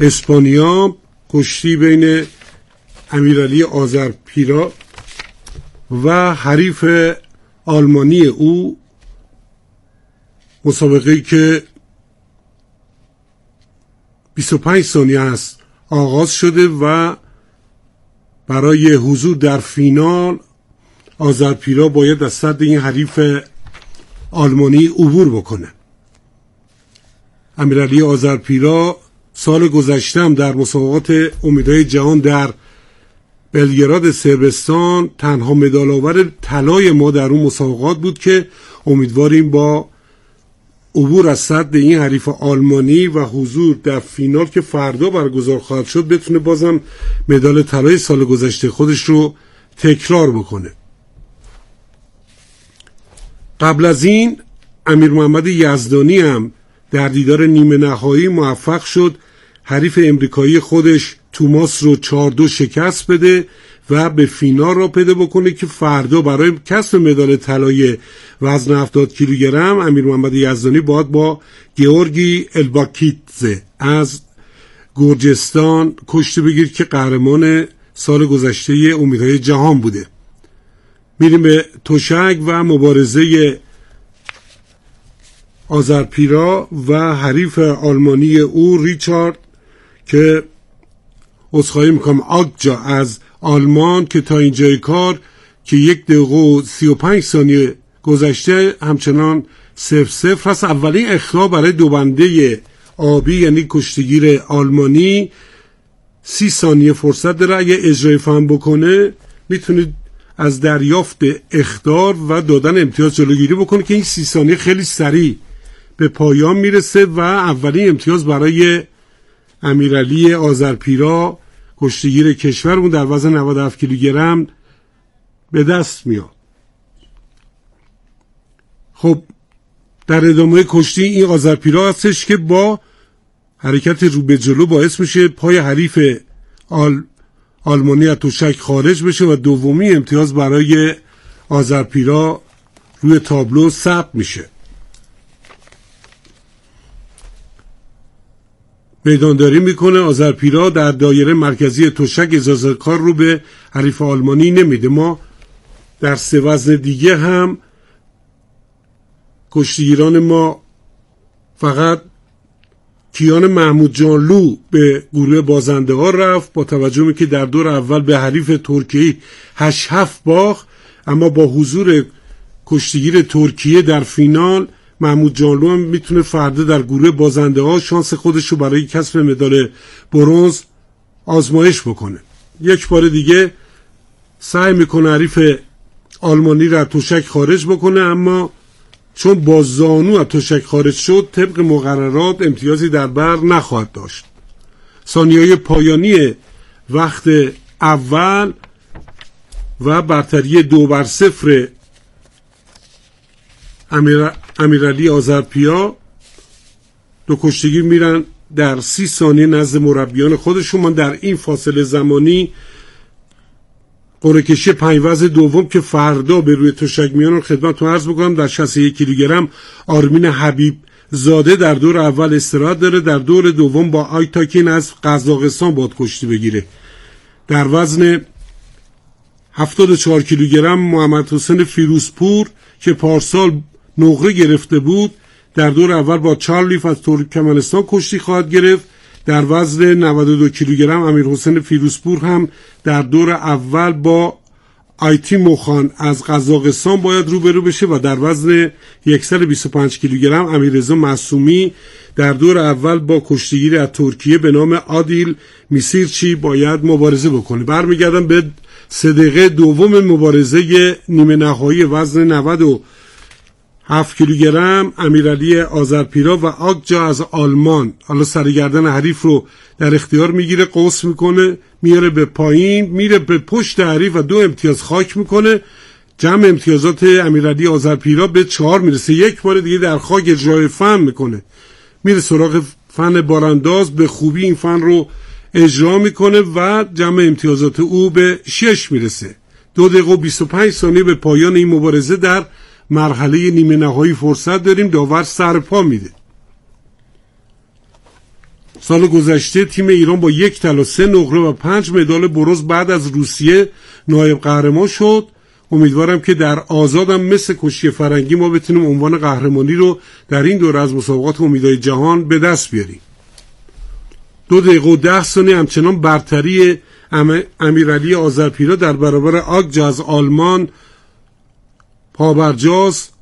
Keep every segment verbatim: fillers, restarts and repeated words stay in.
اسپانیا، کشتی بین امیرعلی آذرپیرا و حریف آلمانی او، مسابقه‌ای که بیست و پنج ثانیه است آغاز شده و برای حضور در فینال آذرپیرا باید از صد این حریف آلمانی عبور بکنه. امیرعلی آذرپیرا سال گذشته هم در مسابقات امیدهای جهان در بلگراد صربستان تنها مدال آور طلای ما در اون مسابقات بود که امیدواریم با عبور از سد این حریف آلمانی و حضور در فینال که فردا برگزار خواهد شد بتونه بازم مدال طلای سال گذشته خودش رو تکرار بکنه. قبل از این امیر محمد یزدانی هم در دیدار نیمه نهایی موفق شد حریف امریکایی خودش توماس رو چهار دو شکست بده و به فینال را پیدا بکنه که فردا برای کسب مدال طلای وزن هفتاد کیلوگرم امیر محمد یزدانی باید با گیورگی الباکیتزه از گرجستان کشتی بگیر که قهرمان سال گذشته امیدهای جهان بوده. میریم به تشک و مبارزه آذرپیرا و حریف آلمانی او ریچارد که عذرخواهی میکنم آگجا از آلمان که تا اینجای کار که یک دقیقه و سی و پنج ثانیه گذشته همچنان صفر صفر هست. اولین اخطاء برای دوبنده آبی یعنی کشتیگیر آلمانی سی ثانیه فرصت داره، اگه اجرای فهم بکنه میتونه از دریافت اخطار و دادن امتیاز جلوگیری بکنه که این سی ثانیه خیلی سریع به پایان میرسه و اولین امتیاز برای امیرعلی آذرپیرا کشتیگیر کشورمون در وزن نود و هفت کیلوگرم به دست میاد. خب در ادامه کشتی این آذرپیرا هستش که با حرکت رو به جلو باعث میشه پای حریف آل آلمانی از تشک خارج بشه و دومی امتیاز برای آذرپیرا روی تابلو ثبت میشه. میدانداری میکنه. آذرپیرا در دایره مرکزی تشک اجازه کار رو به حریف آلمانی نمیده. ما در سه وزن دیگه هم کشتیگیران ما فقط کیان محمود جانلو به گروه بازنده ها رفت با توجه به که در دور اول به حریف ترکیه هشت هفت باخت، اما با حضور کشتیگیر ترکیه در فینال محمود جانلو هم میتونه فردا در گروه بازنده ها شانس خودش رو برای کسب مدال برنز آزمایش بکنه. یک بار دیگه سعی میکنه حریف آلمانی را تشک خارج بکنه، اما چون با زانو از تشک خارج شد طبق مقررات امتیازی در بر نخواهد داشت. ثانیه‌های پایانی وقت اول و برتری دو بر صفر امیر امیرعلی آذرپیرا دو کشتیگیر میرن در سی ثانیه نزد مربیان خودشون. من در این فاصله زمانی قرعه کشی پنج وزن دوم که فردا به روی تشک میان خدمتتون عرض بکنم. در شصت و یک کیلوگرم آرمین حبیب زاده در دور اول استراحت داره، در دور دوم با آیتاکین از قزاقستان باید کشتی بگیره. در وزن هفتاد و چهار کیلوگرم محمد حسین فیروزپور که پارسال نقره گرفته بود در دور اول با چارلیف از ترکمنستان کشتی خواهد گرفت. در وزن نود و دو کیلوگرم امیر حسین فیروزپور هم در دور اول با آیتی موخان از قزاقستان باید روبرو بشه و در وزن صد و بیست و پنج کیلوگرم امیررضا معصومی در دور اول با کشتیگیر از ترکیه به نام عادیل میسیرچی باید مبارزه بکنه. برمیگردم به سه دقیقه دوم مبارزه نیمه نهایی وزن نود و هفت کیلوگرم امیرعلی آذرپیرا و آگجا از آلمان. حالا سرگردن حریف رو در اختیار میگیره، قوس میکنه، میاره به پایین، میره به پشت حریف و دو امتیاز خاک میکنه. جمع امتیازات امیرعلی آذرپیرا به چهار میرسه. یک بار دیگه در خاک اجرای فن میکنه، میره سراغ فن بارانداز، به خوبی این فن رو اجرا میکنه و جمع امتیازات او به شش میرسه. دو دقیقه و بیست و پنج ثانیه به پایان این مبارزه در مرحله نیمه نهایی فرصت داریم. داور سر پا میده. سال گذشته تیم ایران با یک طلا، سه نقره و پنج مدال برنز بعد از روسیه نایب قهرمان شد. امیدوارم که در آزادم مثل کشتی فرنگی ما بتونیم عنوان قهرمانی رو در این دوره از مسابقات امیدهای جهان به دست بیاریم. دو دقیقه و ده ثانیه همچنان برتری امیرعلی آذرپیرا در برابر آگجا از آلمان پابرجاست.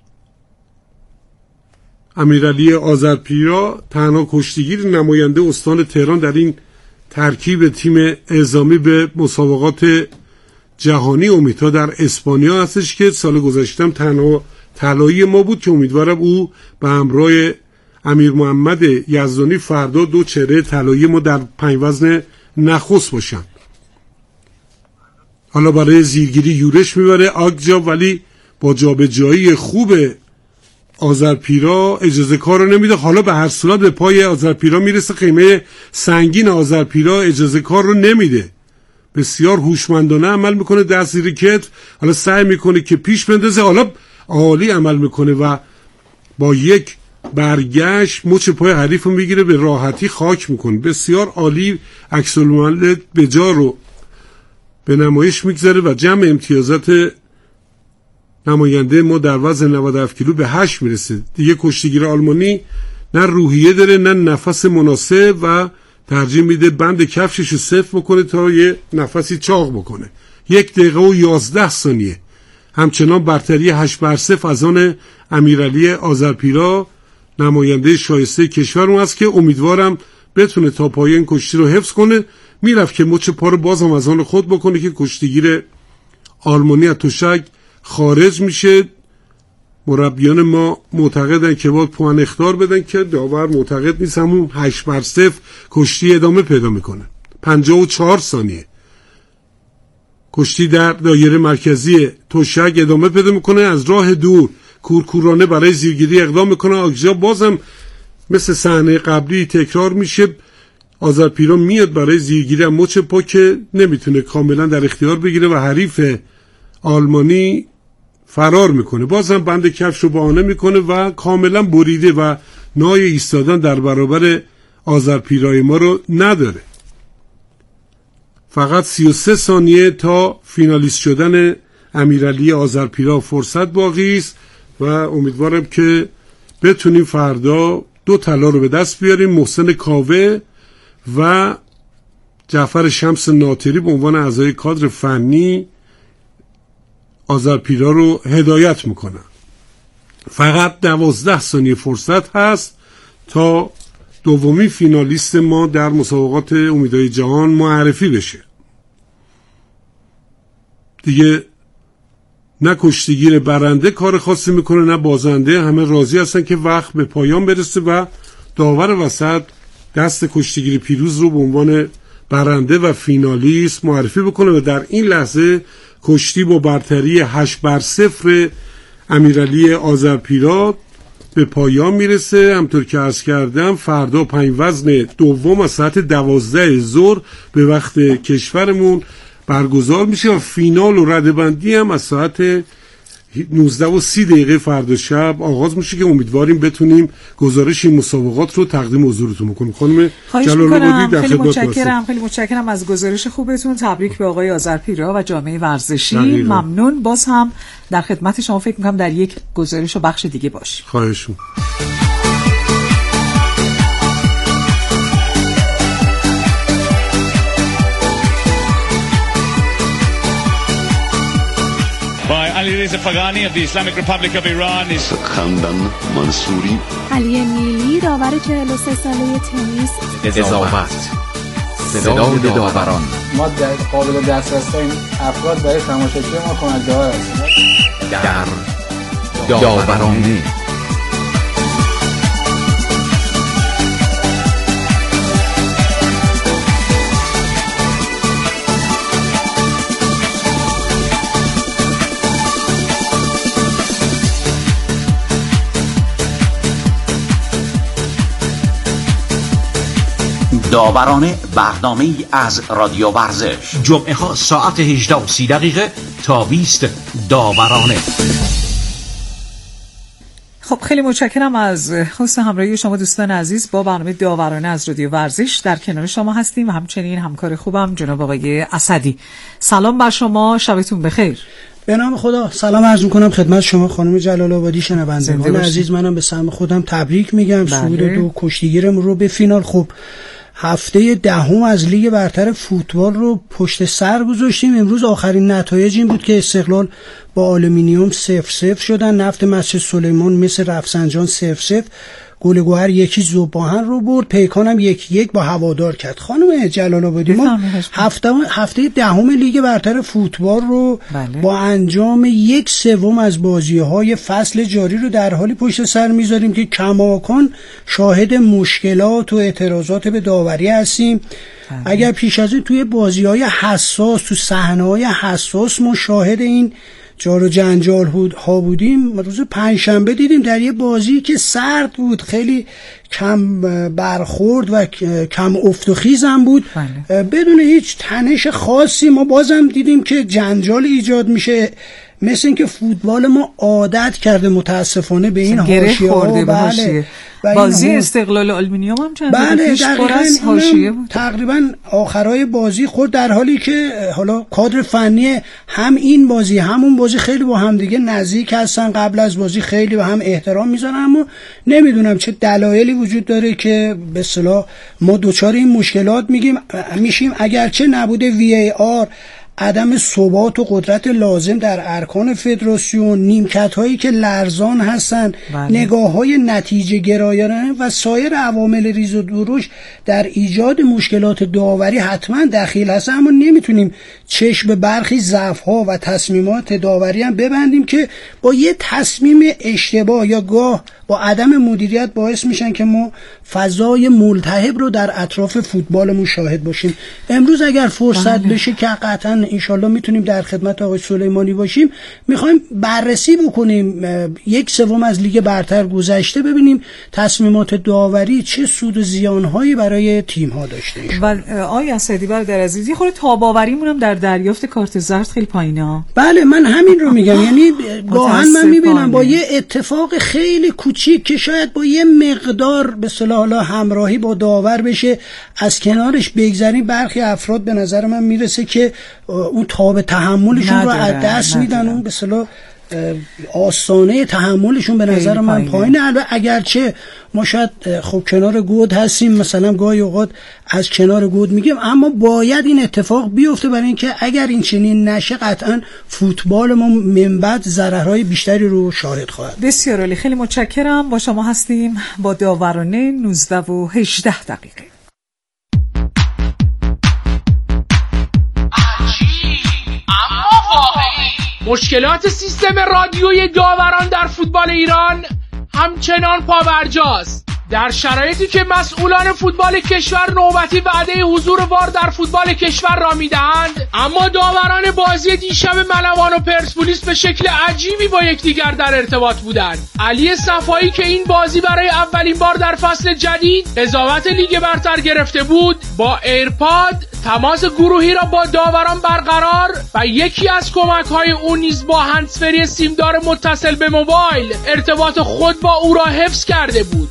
امیرعلی آذرپیرا تنها کشتیگیر نماینده استان تهران در این ترکیب تیم اعزامی به مسابقات جهانی امیدها در اسپانیا هستش که سال گذشته هم تنها طلایی ما بود که امیدوارم او به همراه امیر محمد یزدانی فردا دو چهره طلایی ما در پنج وزن نخست باشن. حالا برای زیرگیری یورش میبره آگجا، ولی با جابجایی خوب آذرپیرا اجازه کار رو نمیده. حالا به هر صورت به پای آذرپیرا میرسه، خیمه سنگین آذرپیرا اجازه کار رو نمیده. بسیار هوشمندانه عمل میکنه، دست زیر کتف، حالا سعی میکنه که پیش بندازه، حالا عالی عمل میکنه و با یک برگشت مچ پای حریف رو میگیره، به راحتی خاک میکنه. بسیار عالی، عکس العمل به جا رو به نمایش میگذاره و جمع امتیازات نماینده ما در وزن نود و هفت کیلو به هشت میرسه. دیگه کشتیگیر آلمانی نه روحیه داره نه نفس مناسب و ترجیح میده بند کفشش رو صفر بکنه تا یه نفسی چاق بکنه. یک دقیقه و یازده ثانیه همچنان برتری هشت بر صفر از آن امیرعلی آذرپیرا نماینده شایسته کشورمون است که امیدوارم بتونه تا پایان این کشتی رو حفظ کنه. میرفت که مچ پا رو باز هم از آن خود بکنه که کشتیگیر آلمانی از تشک خارج میشه. مربیان ما معتقدن که باید پوان اخطار بدن که داور معتقد نیست، همون هشت بر صفر کشتی ادامه پیدا میکنه. پنجاه و چهار ثانیه کشتی در دایره مرکزی تشک ادامه پیدا میکنه. از راه دور کورکورانه برای زیرگیری اقدام میکنه. آگجا بازم مثل صحنه قبلی تکرار میشه. آذرپیرا میاد برای زیرگیری مچ پا که نمیتونه کاملا در اختیار بگیره و حریف آلمانی فرار میکنه. بازم بند کفش رو بهانه میکنه و کاملا بریده و نای ایستادن در برابر آذرپیرای ما رو نداره. فقط سی و سه ثانیه تا فینالیست شدن امیرعلی آذرپیرا فرصت باقی است و امیدوارم که بتونیم فردا دو طلا رو به دست بیاریم. محسن کاوه و جعفر شمس ناطری به عنوان اعضای کادر فنی آذرپیرا رو هدایت میکنن. فقط دوازده ثانیه فرصت هست تا دومی فینالیست ما در مسابقات امیدهای جهان معرفی بشه. دیگه نه کشتیگیر برنده کار خاصی میکنه نه بازنده، همه راضی هستن که وقت به پایان برسه و داور وسط دست کشتیگیر پیروز رو به عنوان برنده و فینالیست معرفی بکنه و در این لحظه کشتی با برتری هشت بر صفر امیرعلی آذرپیرا به پایان میرسه. همطور که عرض کردم فردا پنج وزن دوم از ساعت دوازده ظهر به وقت کشورمون برگزار میشه و فینال و ردبندی هم از ساعت نوزده و سی دقیقه فردا شب آغاز میشه که امیدواریم بتونیم گزارش این مسابقات رو تقدیم حضورتون بکنیم. خانم جلال‌آبادی در خیلی خدمت متشکرم. خیلی متشکرم از گزارش خوبتون. تبریک به آقای آذرپیرا و جامعه ورزشی. ممنون. باز هم در خدمت شما فکر میکنم در یک گزارش و بخش دیگه باشیم. خواهشون. Alireza Faghani of the Islamic Republic of Iran is Khandan Mansouri. علی نیلی داور چهل و سه ساله تنیس. قضاوت صدای داوران. ما در قابل دسترسی این افراد برای تماشاچی ما کننده ها هستند. در داورانه داورانه برنامه‌ای از رادیو ورزش، جمعه ها ساعت هجده و سی دقیقه تا بیست داورانه. خب خیلی متشکرم از حسن همراهی شما دوستان عزیز با برنامه داورانه از رادیو ورزش. در کنار شما هستیم و همچنین همکار خوبم جناب آقای اسدی. سلام بر شما، شبتون بخیر. به نام خدا سلام عرض میکنم خدمت شما خانم جلال آبادی، شنوندگان عزیز. منم به سهم خودم تبریک میگم صعود دو کشتیگیرمون رو به فینال. خب هفته دهم از لیگ برتر فوتبال رو پشت سر گذاشتیم. امروز آخرین نتایج این بود که استقلال با آلومینیوم صفر صفر شدن، نفت مسجد سلیمان مثل رفسنجان صفر صفر، گل گوهر یکی ذوباهن رو برد، پیکان هم یک یک با هوادار کرد. خانم جلال آبادی ما هفته هفته دهم لیگ برتر فوتبال رو بله. با انجام یک سوم از بازی‌های فصل جاری رو در حالی پشت سر می‌ذاریم که کماکان شاهد مشکلات و اعتراضات به داوری هستیم. بله. اگر پیش از این توی بازی‌های حساس، تو صحنه‌های حساس ما شاهد این جار و جنجال ها بودیم، روز پنجشنبه دیدیم در یه بازی که سرد بود، خیلی کم برخورد و کم افت و خیز هم بود. بله. بدون هیچ تنش خاصی ما بازم دیدیم که جنجال ایجاد میشه، مثل اینکه فوتبال ما عادت کرده متاسفانه به این حاشیه ها. بله. بازی استقلال آلومینیوم هم چند بله پیش پر از حاشیه بود. تقریبا آخرای بازی خورد، در حالی که حالا کادر فنی هم این بازی همون بازی خیلی با هم دیگه نزدیک هستن، قبل از بازی خیلی به هم احترام میذارن، اما نمیدونم چه دلایلی وجود داره که به اصطلاح ما دوچار این مشکلات میگیم میشیم. اگرچه نبوده وی ای آر، عدم ثبات و قدرت لازم در ارکان فدراسیون، نیمکت هایی که لرزان هستن، نگاه های نتیجه گرایانه و سایر عوامل ریز و درشت در ایجاد مشکلات داوری حتما دخیل هست. اما نمیتونیم چشم به برخی ضعف ها و تصمیمات داوری هم ببندیم که با یه تصمیم اشتباه یا گاه با عدم مدیریت باعث میشن که ما فضای ملتهب رو در اطراف فوتبالمون شاهد باشیم. امروز اگر فرصت بله. بشه که قطعا انشالله میتونیم در خدمت آقای سلیمانی باشیم، میخوایم بررسی بکنیم یک سوم از لیگ برتر گذشته، ببینیم تصمیمات داوری چه سود و زیانهایی برای تیم‌ها داشته. و آقای اسدی برادر عزیز، یه خورده تاب‌آوریمون هم در دریافت کارت زرد خیلی پایینه. بله من همین رو میگم، یعنی گاهن من میبینم با یه اتفاق خیلی کوچیک که شاید با یه مقدار به اصطلاح همراهی با داور بشه از کنارش بگذریم، برخی افراد به نظر من میرسه که اون تاب تحملشون رو از دست میدن، اون به اصطلاح آستانه تحملشون به نظر من پایینه. البته اگرچه ما شاید خب کنار گود هستیم، مثلا گاهی اوقات از کنار گود میگیم، اما باید این اتفاق بیفته، برای اینکه اگر این چنین نشه قطعا فوتبال ما من بعد ضررهای بیشتری رو شاهد خواهد. بسیار عالی، خیلی متشکرم. با شما هستیم با داورانه نوزده و هجده دقیقه. مشکلات سیستم رادیویی داوران در فوتبال ایران همچنان پابرجاست. در شرایطی که مسئولان فوتبال کشور نوبتی وعده حضور وار در فوتبال کشور را میدهند، اما داوران بازی دیشب ملوان و پرسپولیس به شکل عجیبی با یکدیگر در ارتباط بودند. علی صفایی که این بازی برای اولین بار در فصل جدید قضاوت لیگ برتر گرفته بود، با ایرپاد تماس گروهی را با داوران برقرار و یکی از کمک‌های او نیز با هندزفری سیمدار متصل به موبایل ارتباط خود با او را حفظ کرده بود.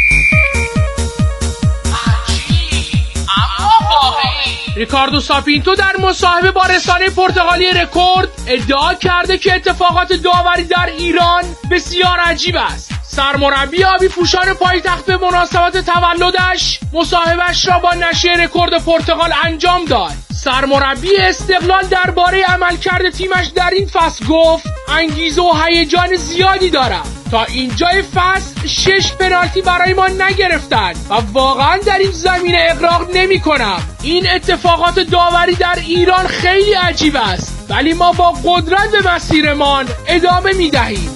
ریکاردو ساپینتو در مصاحبه با رسانه پرتغالی رکورد ادعا کرده که اتفاقات داوری در ایران بسیار عجیب است. سرمربی آبی پوشان پایتخت به مناسبت تولدش مصاحبهش را با نشریه رکورد پرتغال انجام داد. سرمربی استقلال درباره عملکرد تیمش در این فصل گفت انگیزه و هیجان زیادی دارم. تا اینجای فصل شش پنالتی برای ما نگرفتند و واقعا در این زمینه اغراق نمی کنم. این اتفاقات داوری در ایران خیلی عجیب است، ولی ما با قدرت به مسیرمان ادامه می دهیم.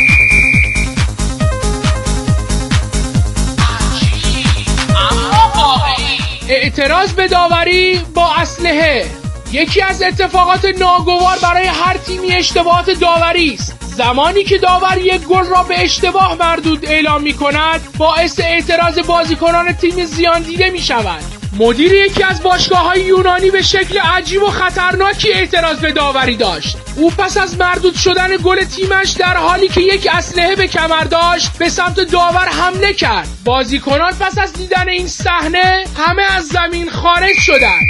اعتراض به داوری با اسلحه یکی از اتفاقات ناگوار برای هر تیمی اشتباهات داوری است. زمانی که داور یک گل را به اشتباه مردود اعلام می کند، باعث اعتراض بازیکنان تیم زیان دیده می شود. مدیر یکی از باشگاه‌های یونانی به شکل عجیب و خطرناکی اعتراض به داوری داشت. او پس از مردود شدن گل تیمش در حالی که یک اسلحه به کمر داشت به سمت داور حمله کرد. بازیکنان پس از دیدن این صحنه همه از زمین خارج شدند.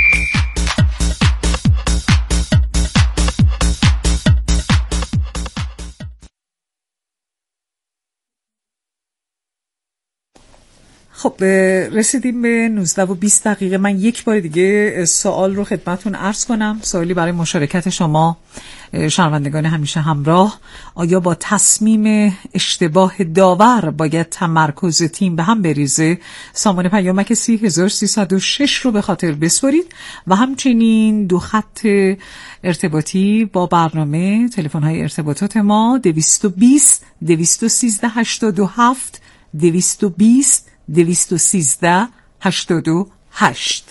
خب رسیدیم به نوزده و بیست دقیقه. من یک بار دیگه سوال رو خدمتون عرض کنم، سوالی برای مشارکت شما شنوندگان همیشه همراه. آیا با تصمیم اشتباه داور باید تمرکز تیم به هم بریزه؟ سامان پیامک سی هزار سیصد و شش رو به خاطر بسپارید و همچنین دو خط ارتباطی با برنامه، تلفن های ارتباطات ما دویست و بیست دویست و سیزده هشتاد و هفت دویست و بیست دویست و سیزده هشتاد و هشت.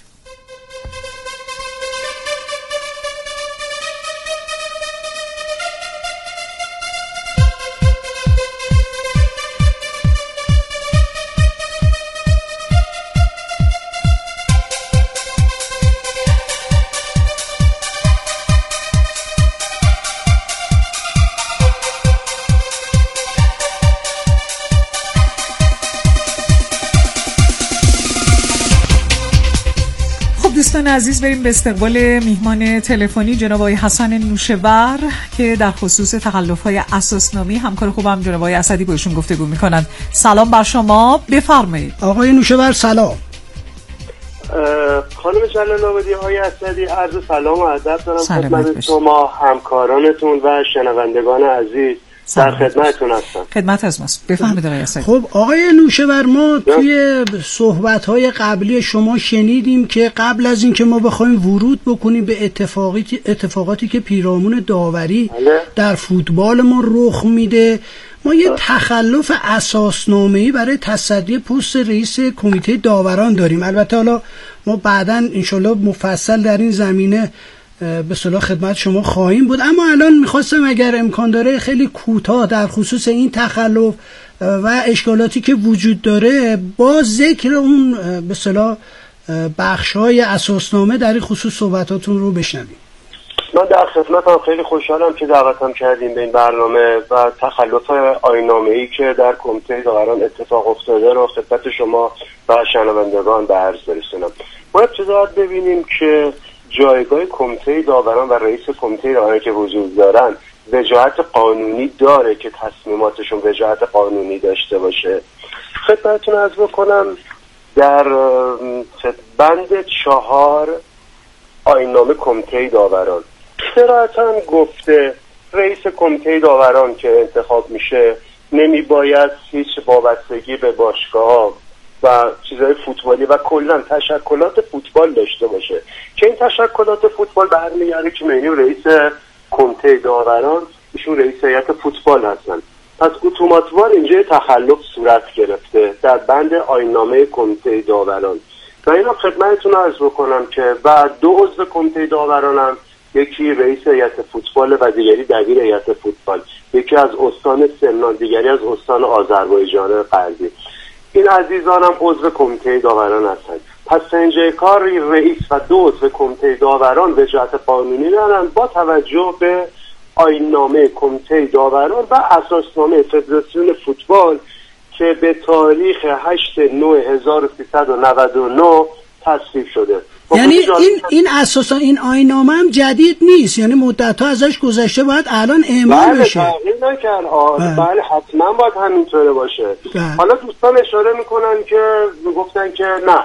دوستان عزیز، بریم به استقبال میهمان تلفنی جناب آقای حسن نوشهور که در خصوص تخلف‌های اساسنامه‌ای همکار خوبم جناب آقای اسدی با ایشون گفتگو میکنن. سلام بر شما، بفرمایید. آقای نوشهور سلام. خانم جلال آبادی، آقای اسدی، عرض سلام و ادب دارم خدمت شما، همکارانتون و شنوندگان عزیز. در خدمتتون هستم. خدمت از ماست. بفرمایید آقای اسدی. خب آقای نوشهور، ما توی صحبت‌های قبلی شما شنیدیم که قبل از اینکه ما بخوایم ورود بکنیم به اتفاقاتی اتفاقاتی که پیرامون داوری بله. در فوتبال ما رخ میده، ما یه تخلف اساسنامه‌ای برای تصدی پست رئیس کمیته داوران داریم. البته حالا ما بعداً انشالله مفصل در این زمینه به صلاح خدمت شما خواهیم بود، اما الان میخواستم اگر امکان داره خیلی کوتاه در خصوص این تخلف و اشکالاتی که وجود داره با ذکر اون به صلاح بخش‌های اساسنامه در این خصوص صحبتاتون رو بشنویم. من در خدمتم، خیلی خوشحالم که دعوتم کردیم به این برنامه و تخلف آیین‌نامه‌ای که در کمیته داوران اتفاق افتاده رو خدمت شما و شنوندگان به عرض برسونم. ما ابتدا ببینیم که جایگاه کمیته داوران و رئیس کمیته داوران که وجود دارن وجاهت قانونی داره که تصمیماتشون وجاهت قانونی داشته باشه. خدمتتون عرض بکنم در بند چهار آیین‌نامه کمیته داوران صراحتاً گفته رئیس کمیته داوران که انتخاب میشه نمی باید هیچ وابستگی به باشگاه و چیزهای فوتبالی و کلا تشکلات فوتبال داشته باشه که این تشکلات فوتبال برمیگرده که میگیم رئیس کمیته داوران ایشون رئیس هیئت فوتبال هستن. پس اتوماتوار اینجا تخلف صورت گرفته در بند آیین‌نامه کمیته داوران. و اینا خدمتتون عرض بکنم که بعد دو عضو کمیته داوران هم، یکی رئیس هیئت فوتبال و دیگری دبیر هیئت فوتبال، یکی از استان سمنان دیگری از استان آذربایجان غربی. این عزیزان هم عضو کمیته داوران هستند. پس سنجه کار رئیس و دو عضو کمیته داوران وجاهت قانونی دارند با توجه به آیین‌نامه کمیته داوران و اساسنامه فدراسیون فوتبال که به تاریخ هشتم نوامبر هزار و سیصد و نود و نه تصویب شده. یعنی این این اساسا این آیین‌نامه هم جدید نیست، یعنی مدت‌ها ازش گذشته، باید الان اعمال بشه. بله تغییر نکرد. بله حتما باید همینطوره باشه. بله. حالا دوستان اشاره میکنن که گفتن که نه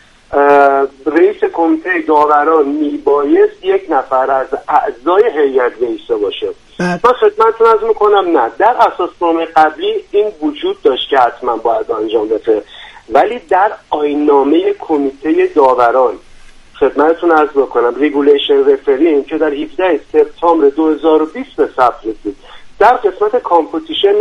رئیس کمیته داوران میبایست یک نفر از اعضای هیئت رئیس باشه. بله. من خدمتتون عرض میکنم نه، در اساسنامه قبلی این وجود داشت که حتما باید انجام بشه، ولی در آیین‌نامه کمیته داوران خدمتتون عرض بکنم ریگولیشن رفرینگ که در هفدهم سپتامبر دو هزار و بیست به ثبت رسید در قسمت کامپوزیشن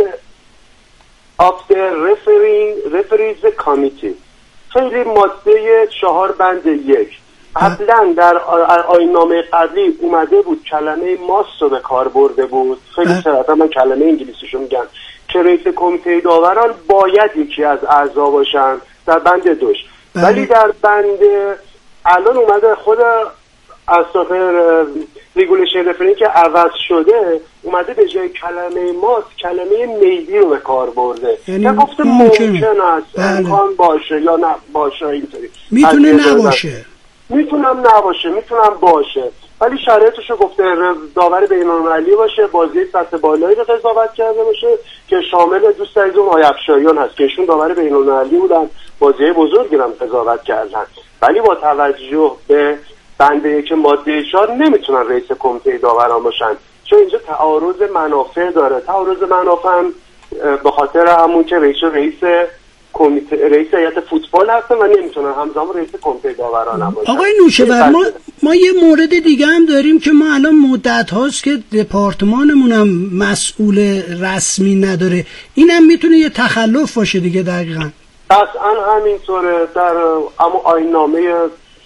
آف the refereeing referees committee خیلی ماده چهار بند یک قبلا در آیین‌نامه قبلی اومده بود کلمه ماست رو به کار برده بود، خیلی صراحتا من کلمه انگلیسیشو میگم که رئیس کمیته داوران باید یکی از اعضا باشن در بند دوش، ولی در بند الان اومده خود اساس ریگولیشن رفرنگ که عوض شده اومده به جای کلمه ماست کلمه میلی رو به کار برده یعنی که گفته ممکن است امکان باشه یا نه باشه اینطوری میتونه نباشه میتونم نباشه میتونم باشه ولی شرایطش رو گفته داور بین‌المللی باشه بازی سطح بالایی رو قضاوت کرده باشه که شامل دوست عزیزم آقای افشاریان هست که ایشون داور بین‌المللی بودن بازی بزرگی رو قضاوت کردن ولی با توجه به بنده که ماده چهار نمیتونن رئیس کمیته داوران باشن چون اینجا تعارض منافع داره تعارض منافع هم به خاطر همون که رئیس رئیس کمیته رئیس هیئت فوتبال هستن و نمیتونن همزمان رئیس کمیته داوران هم باشن. آقای نوشه‌ور ما ما یه مورد دیگه هم داریم که ما الان مدت هاست که دپارتمانمون هم مسئول رسمی نداره اینم میتونه یه تخلف باشه دیگه دقیقاً قطعا همینطوره در اما آیین‌نامه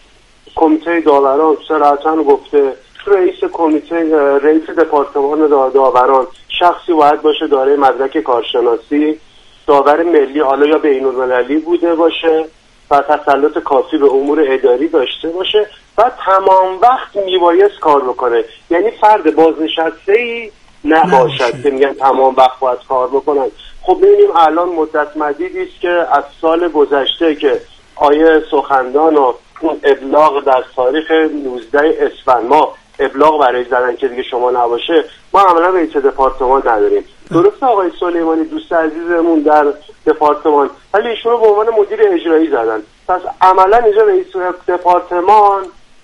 کمیته داوران صراحتاً گفته رئیس کمیته رئیس دپارتمان داوران شخصی باید باشه دارای مدرک کارشناسی داور ملی حالا یا بین‌المللی بوده باشه و تسلط کافی به امور اداری داشته باشه و تمام وقت میبایست کار بکنه یعنی فرد بازنشسته‌ای نباشد که میگن تمام وقت باید کار بکنن خب ببینیم الان مدت مدیدی است که از سال گذشته که آیه سخندان و اون ابلاغ در تاریخ نوزده اسفند ما ابلاغ برای زدن که دیگه شما نباشه ما عملا رئیس دپارتمان نداریم درسته آقای سلیمانی دوست عزیزمون در دپارتمان ولی ایشون رو به عنوان مدیر اجرایی زدن پس عملا اینجا رئیس دپارتمان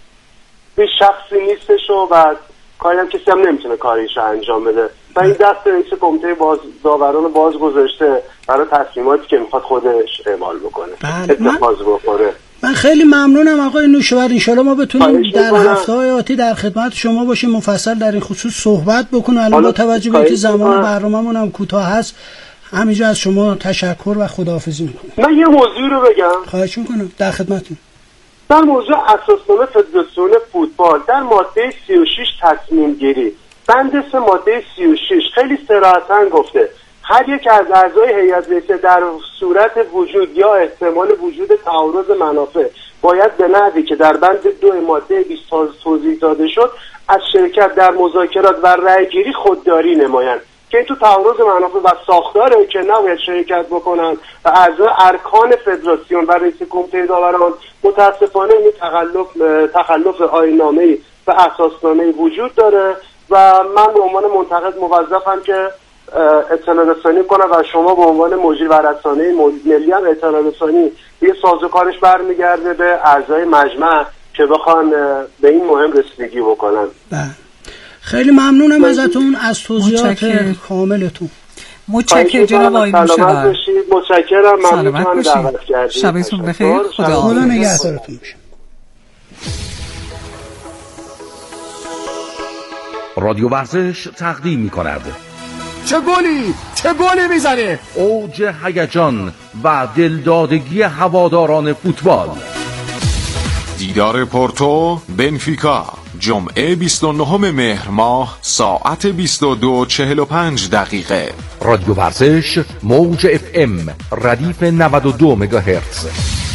به شخصی نیستش و بعد کاری هم کسی هم نمیتونه کاریش انجام بده و این دست رئیس کمیته باز داوران باز گذاشته برای تصمیماتی که میخواد خودش اعمال بکنه اتخاذ بکنه. من خیلی ممنونم آقای نوشه‌ور انشالله ما بتونیم در هفته‌های آتی در خدمت شما باشیم مفصل در این خصوص صحبت بکنیم الان با توجه به اینکه زمان برنامه‌مون هم کوتاه هست همینجا از شما تشکر و خداحافظی میکنم. من یه موضوع رو بگم خواهش میکنم در خدمتتون. در موضوع اساسنامه فدراسیون فوتبال در ماده سی و شش تصمیم گیری بند سه ماده سی و شش خیلی صراحتاً گفته هر یک از اعضای هیئت رئیسه در صورت وجود یا احتمال وجود تعارض منافع باید به نحوی که در بند دو ماده بیست توضیح داده شد از شرکت در مذاکرات و رأیگیری خودداری نمایند که این تو تعارض منافع و ساختاره که نباید شرکت بکنن و اعضای ارکان فدراسیون و رئیس کمیته داوران متاسفانه این تخلف تخلف آیین‌نامه‌ای و اساسنامه‌ای وجود داره و من به عنوان منتقد موظفم که اطلاع رسانی کنم و شما به عنوان مجری و رسانه ملی هم اطلاع رسانی یه سازوکارش برمیگرده به اعضای مجمع که بخوان به این مهم رسیدگی بکنن. بله خیلی ممنونم ازتون از توضیحات کاملتون. متشکرم جناب آقای نوشه‌ور. متشکرم ممنونم دعوت کردید. شبتون بخیر. خدا خدا نگهدارتون باشه. رادیو ورزش تقدیم می‌کند چه گلی چه گلی میزنه اوج هیجان و دلدادگی هواداران فوتبال دیدار پورتو بنفیکا جمعه بیست و نهم مهر ماه ساعت بیست و دو و چهل و پنج دقیقه رادیو ورزش موج اف ام ردیف نود و دو مگاهرتز.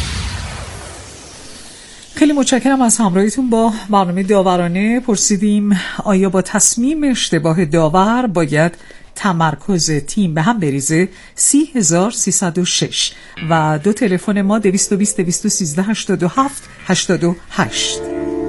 خیلی متشکرم از همراهیتون با برنامه داورانه. پرسیدیم آیا با تصمیم اشتباه داور باید تمرکز تیم به هم بریزه؟ سی هزار سیصد و شش و دو تلفن ما دویست و بیست دویست و سیزده هشتاد و هفت هشتاد و هشت.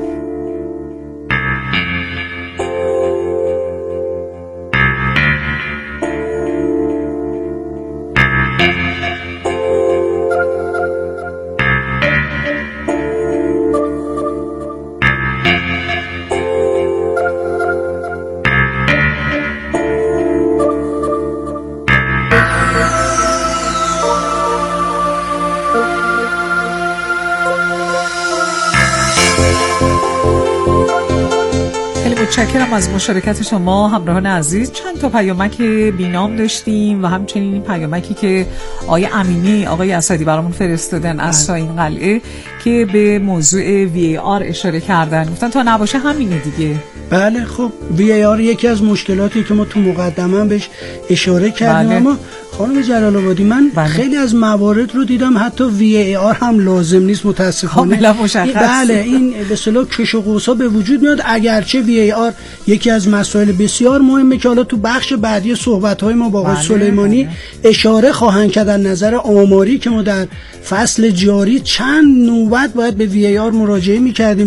متشکرم از مشارکت شما همراهان عزیز. چند تا پیامک بینام داشتیم و همچنین این پیامکی که آقای امینی آقای اسدی برامون فرستادن از ساین قلعه که به موضوع وی ای آر اشاره کردن، گفتن تا نباشه همینه دیگه. بله خب وی ای آر یکی از مشکلاتی که ما تو مقدمه بهش اشاره کردیم. بله. اما خانم جلال آبادی من بله. خیلی از موارد رو دیدم حتی وی ای آر هم لازم نیست متاسفانه. کاملا مشخص. بله این به اصطلاح کش و قوسا به وجود میاد، اگرچه وی ای آر یکی از مسائل بسیار مهمه که حالا تو بخش بعدی صحبت‌های ما با آقای بله. سلیمانی بله. اشاره خواهند کرد. از نظر آماری که ما در فصل جاری چند نوبت باید به وی ای آر مراجعه می‌کردیم